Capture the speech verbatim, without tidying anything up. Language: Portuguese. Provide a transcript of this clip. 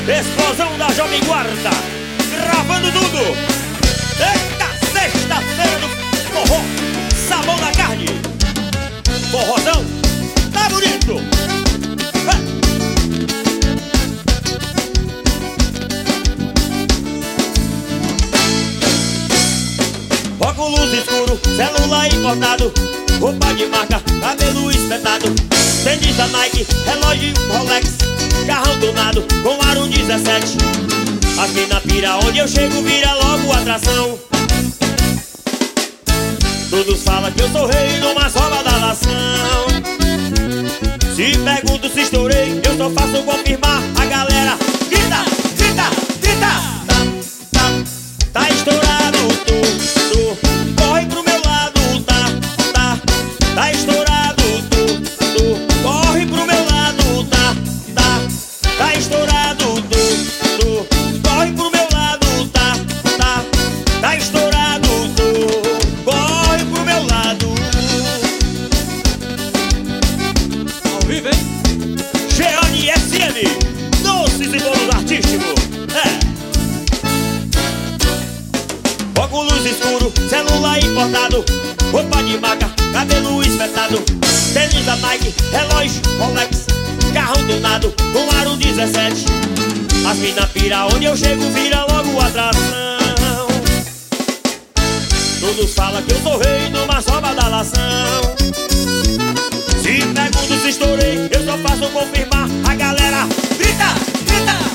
Explosão da Jovem Guarda, gravando tudo. Eita, sexta-feira do forró, sabão na carne. Forrozão, tá bonito. Óculos escuro, celular importado, roupa de marca, cabelo espetado, tênis da Nike, relógio Rolex, carrão tunado com aro dezessete. As mina pira, onde eu chego vira logo atração. Todos falam que eu sou rei numa sova da nação. Se pergunto se estourei, eu só faço confirmar. A galera grita, grita, grita. Tá, tá, tá estourado, tu, tu. Corre pro meu lado, tá, tá. Tá estourado, tu, tu. Corre pro meu lado, tá, tá. Tá estourado, tu, tu. Corre pro meu lado, tá, tá. Tá estourado, tu. Corre pro meu lado. Ao vivo, hein? Geane S M, doces e bolos artísticos. É. Óculos escuro, celular importado, roupa de marca, cabelo espetado, tênis da Nike, relógio Rolex, carrão tunado com aro dezessete. As mina pira, onde eu chego vira logo atração. Todos falam que eu sou rei numa sova da nação. Se pergunto se estourei, eu só faço confirmar. A galera grita, grita.